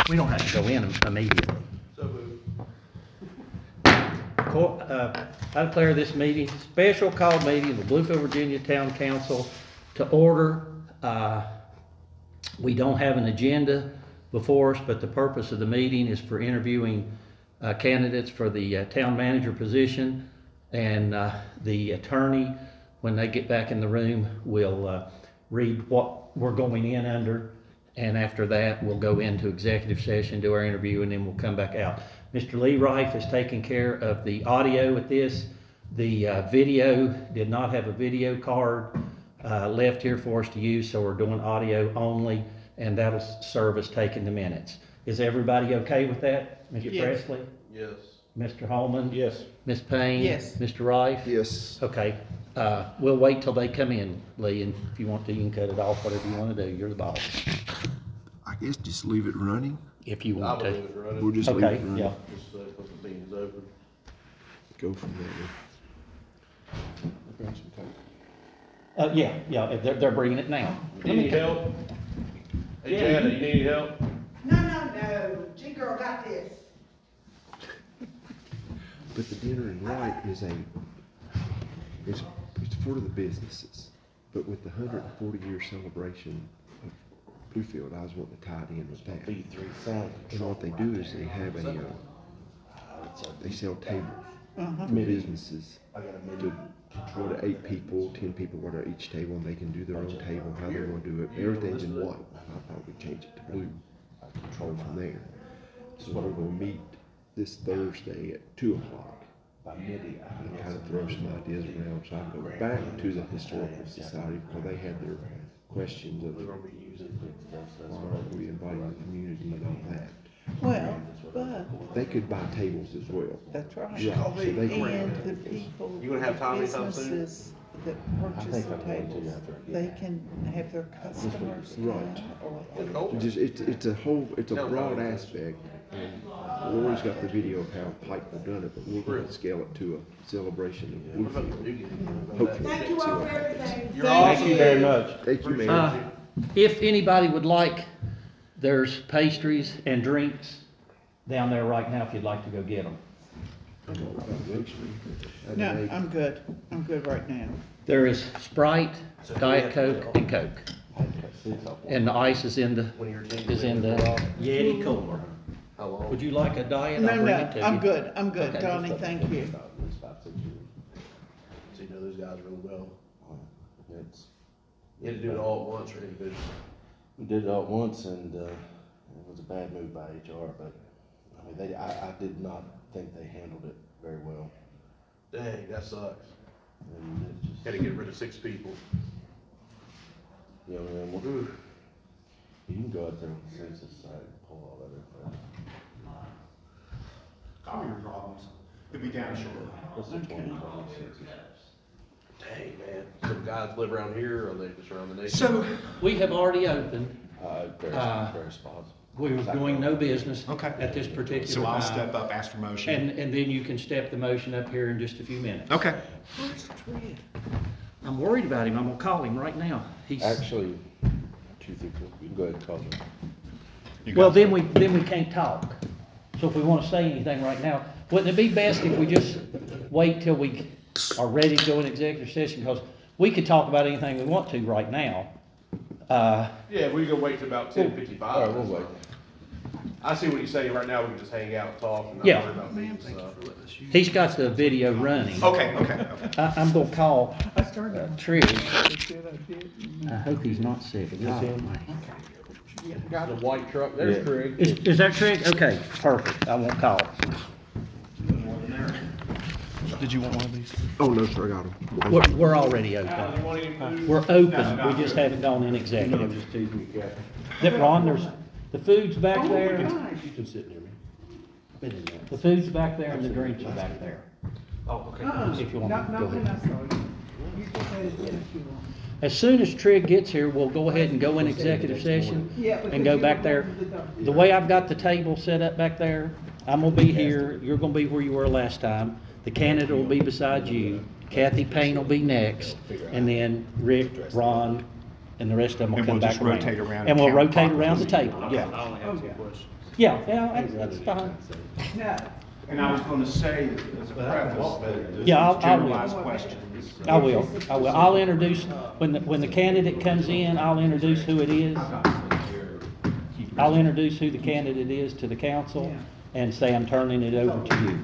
We don't have to go in immediately. I declare this meeting, special call meeting of the Bluefield, Virginia Town Council to order. We don't have an agenda before us, but the purpose of the meeting is for interviewing candidates for the town manager position. And the attorney, when they get back in the room, will read what we're going in under. And after that, we'll go into executive session, do our interview, and then we'll come back out. Mr. Lee Rife is taking care of the audio at this. The video did not have a video card left here for us to use, so we're doing audio only, and that'll serve as taking the minutes. Is everybody okay with that? Mr. Yes. Presley? Yes. Mr. Holman? Yes. Ms. Payne? Yes. Mr. Rife? Yes. Okay, we'll wait till they come in, Lee, and if you want to, you can cut it off, whatever you want to do, you're the boss, I guess just leave it running. if you I want to. believe it running. We'll just leave Okay, it running. yeah. Just put the meetings open. Go from there. Yeah, they're bringing it now. You need help? Hey, Yeah, Janet, you need help? No, G-Girl got this. But the dinner and light is it's for the businesses. But with the 140-year celebration of Bluefield, I was wanting to tie it in with that. And what they do is they have they sell tables for businesses to 8 people, 10 people, whatever, each table, and they can do their own table, how they want to do it. Everything's in white. I thought we'd change it to blue. Control from there. So we're gonna meet this Thursday at 2 o'clock. And kind of throw some ideas around, so I can go back to the Historical Society, because they had their questions of, we inviting the community and all that. Well, but They could buy tables as well. that's right. Yeah, so they can. And the people, You gonna have Tommy the come soon? businesses that purchase the tables, they can have their customers Right. come or It's a broad aspect, and Lori's got the video of how Pikeville done it, but we're gonna scale it to a celebration of Bluefield. Hopefully. Thank you all for everything. You're awesome. Thank you very much. Thank you, Mayor. If anybody would like, there's pastries and drinks down there right now if you'd like to go get them. No, I'm good. I'm good right now. There is Sprite, Diet Coke, and Coke. And the ice is in the Yeti cooler. How long? Would you like a diet? No, I'll bring it to you. I'm good. I'm good, Okay. Donnie, thank you. So you know those guys really well. You had to do it all at once or individually? We did it all at once, and it was a bad move by HR, but I mean, I did not think they handled it very well. Dang, that sucks. And it just, Had to get rid of 6 people. you know, and you can go out there with the census side and pull all that information. Call your problems. It'll be down shortly. What's the 2020 census? Dang, man. Some guys live around here or they just around the nation? So, We have already opened. Various spots. We were doing no business Okay. at this particular so I'll time. step up, ask for motion. And then you can step the motion up here in just a few minutes. Okay. Where's Fred? I'm worried about him. I'm gonna call him right now. He's, Actually, 2 through 4, you can go ahead and call them. well, then we can't talk. So if we wanna say anything right now, wouldn't it be best if we just wait till we are ready to go in executive session? Because we could talk about anything we want to right now. Yeah, we can wait till about 10:55. All right, we'll wait. I see what he's saying. Right now, we can just hang out and talk and not Yeah. worry about meetings and stuff. He's got the video running. Okay. I'm gonna call I started. Trigg. They said I didn't. I hope he's not sick. God, man. Yeah, got The it. white truck, there's Craig. Is that Trigg? Okay, perfect. I won't call. Did you want one of these? Oh, no, sir, I got them. We're already open. You want any food? We're open, we just haven't gone in executive. That Ron, there's, the food's back there, You can sit near me. Been in there. the food's back there and the drinks are back there. Oh, okay. If you want Not, to not go when I ahead. saw you. You just had it in if you want. As soon as Trigg gets here, we'll go ahead and go in executive session Yeah, and because go you back were there. going to the doctor. The way I've got the table set up back there, I'm gonna be here, you're gonna be where you were last time. The candidate will be beside you, Kathy Payne will be next, and then Rick, Ron, and the rest of them will And come we'll back just around. rotate around And and we'll count rotate properly. around the table, yeah. I only have two questions. Yeah, that's fine. No, And I was gonna say, as a preface, that Yeah, I'll- the generalized questions. I will. I'll introduce, when the candidate comes in, I'll introduce who it is. I'll introduce who the candidate is to the council and say I'm turning it over to you.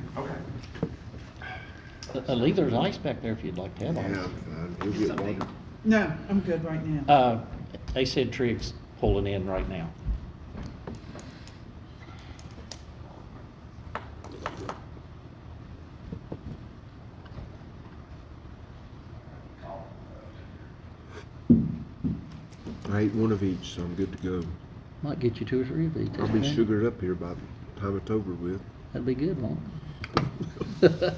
Okay. Leave there's ice back there if you'd like to have Yeah, ice. I'm fine. We'll get water. no, I'm good right now. They said Trig's pulling in right now. I ate one of each, so I'm good to go. Might get you 2 or 3 of each. I'll be sugared up here by the time it's over with. That'd be good, won't it?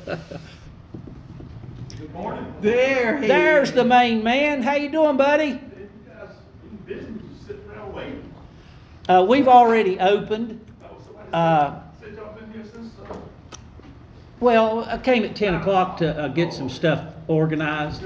There he There's is. the main man. How you doing, buddy? We've already opened. Well, I came at 10 o'clock to get some stuff organized.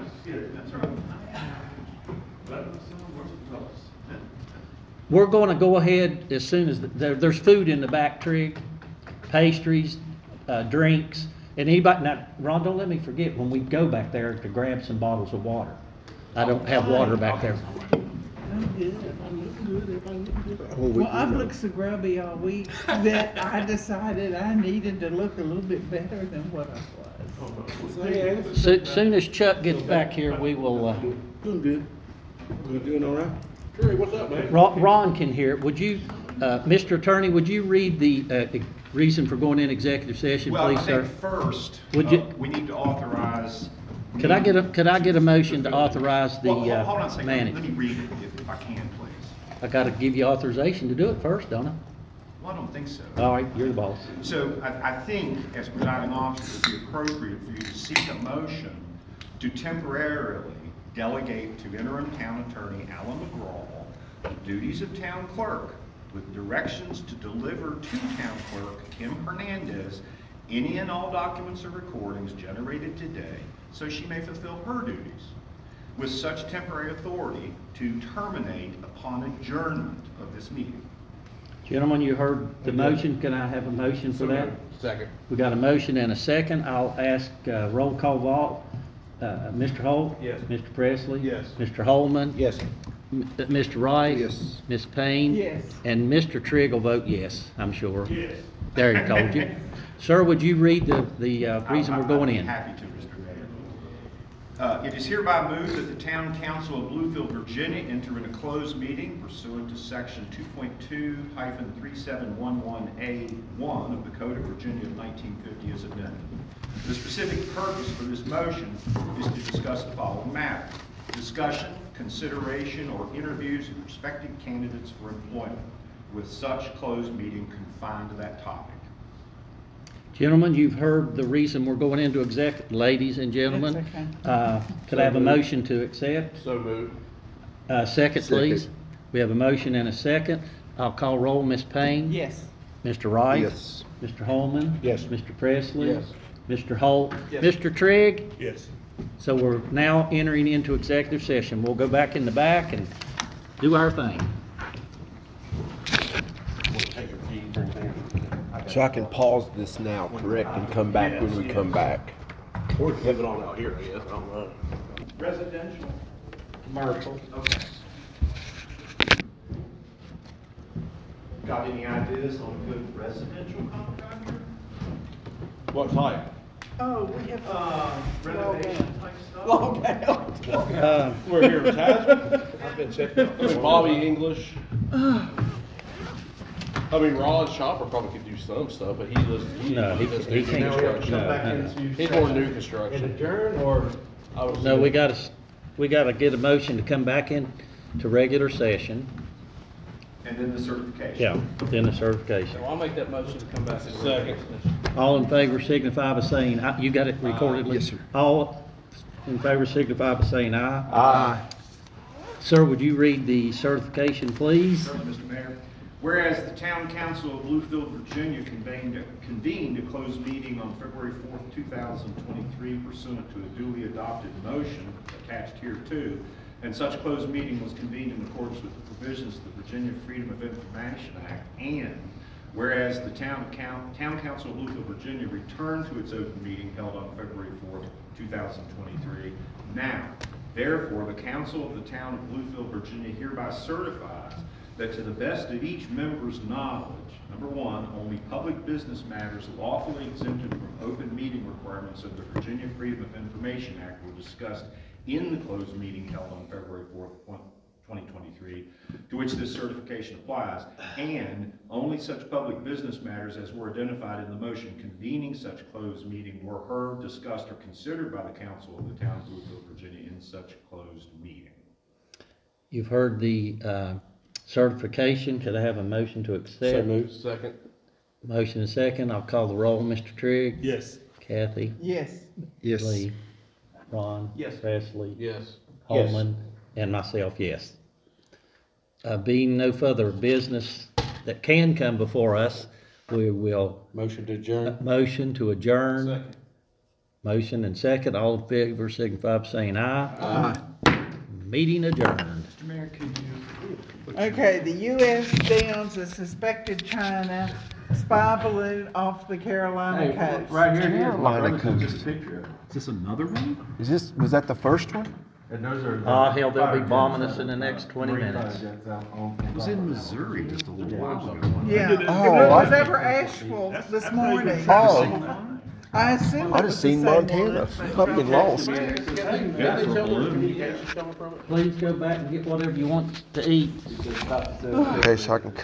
We're going to go ahead as soon as, there's food in the back, Trig, pastries, drinks, and anybody, now, Ron, don't let me forget, when we go back there to grab some bottles of water. I don't have water back there. I'm good. Oh, we- Well, I've looked so grubby all week that I decided I needed to look a little bit better than what I was. Soon as Chuck gets back here, we will, Doing good. You doing all right? Sure, what's up, man? Ron can hear it. Would you, Mr. Attorney, would you read the reason for going in executive session, Well, please, I sir? think first, Would you- we need to authorize. Could I get a motion to authorize the Well, hold on a second, let manager? me read it if I can, please. I gotta give you authorization to do it first, don't I? Well, I don't think so. All right, you're the boss. So I think, as presiding officer, it would be appropriate for you to seek a motion to temporarily delegate to interim town attorney Alan McGraw the duties of town clerk with directions to deliver to town clerk Kim Hernandez any and all documents or recordings generated today so she may fulfill her duties with such temporary authority to terminate upon adjournment of this meeting. Gentlemen, you heard the motion. Can I have a motion for that? Second. We got a motion and a second. I'll ask roll call vote. Mr. Holt? Yes. Mr. Presley? Yes. Mr. Holman? Yes. Mr. Wright? Yes. Ms. Payne? Yes. And Mr. Trigg will vote yes, I'm sure. Yes. There, he told you. Sir, would you read the reason we're going I'd be in? happy to, Mr. Mayor. It is hereby moved that the Town Council of Bluefield, Virginia enter in a closed meeting pursuant to section 2.2-3711A1 of the Code of Virginia of 1950 as amended. The specific purpose for this motion is to discuss the following matter: discussion, consideration, or interviews of prospective candidates for employment, with such closed meeting confined to that topic. Gentlemen, you've heard the reason we're going into exec, ladies and gentlemen. That's okay. Could I have a motion to accept? So moved. Second, please. Second. We have a motion and a second. I'll call roll. Ms. Payne? Yes. Mr. Wright? Yes. Mr. Holman? Yes. Mr. Presley? Yes. Mr. Holt? Yes. Mr. Trigg? Yes. So we're now entering into executive session. We'll go back in the back and do our thing. So I can pause this now, correct, and come back when we come back. Or leave it on out here, I guess, I don't know. Residential? Commercial. Okay. Got any ideas on a good residential contractor? What type? Oh, we have. Renovation type stuff? Log out. We're here in Tasman. I've been checking out. Bobby English. I mean, Ron Shopper probably could do some stuff, but he does. No, he does can't. new construction. No, He's more new construction. Adjourn or? I was- No, we gotta get a motion to come back in to regular session. And then the certification. Yeah, then the certification. So I'll make that motion to come back. Second. All in favor signify by saying, aye. You got it recorded? Yes, sir. All in favor signify by saying aye. Aye. Sir, would you read the certification, please? Certainly, Mr. Mayor. Whereas the Town Council of Bluefield, Virginia convened a closed meeting on February 4th, 2023 pursuant to a duly adopted motion attached hereto and such closed meeting was convened in accordance with the provisions of the Virginia Freedom of Information Act, and whereas the Town Council of Bluefield, Virginia returned to its open meeting held on February 4th, 2023, now, therefore, the Council of the Town of Bluefield, Virginia hereby certifies that to the best of each member's knowledge, number one, only public business matters lawfully exempted from open meeting requirements of the Virginia Freedom of Information Act were discussed in the closed meeting held on February 4th, 2023, to which this certification applies, and only such public business matters as were identified in the motion convening such closed meeting were heard, discussed, or considered by the Council of the Town of Bluefield, Virginia in such closed meeting. You've heard the certification. Could I have a motion to accept? So moved. Second. Motion and second. I'll call the roll. Mr. Trigg? Yes. Kathy? Yes, Yes. Lee? Ron? Yes. Presley? Yes. Holman? And myself, yes. Being no further business that can come before us, we will Motion to adjourn. motion to adjourn. Second. Motion and second. All in favor signify by saying aye. Meeting adjourned. Mr. Mayor, can you? okay, the U.S. downs a suspected China spy balloon off the Carolina coast. Right here, Carolina coast. Just a picture of it. Is this another one? Was that the first one? And those are. Ah, hell, they'll be bombing us in the next 20 minutes. It was in Missouri just a little while ago. Yeah, it Oh, was I- over Asheville this morning. Oh, I assume I it was just the seen same Montana. one. I've been lost. Please go back and get whatever you want to eat. Okay, so I can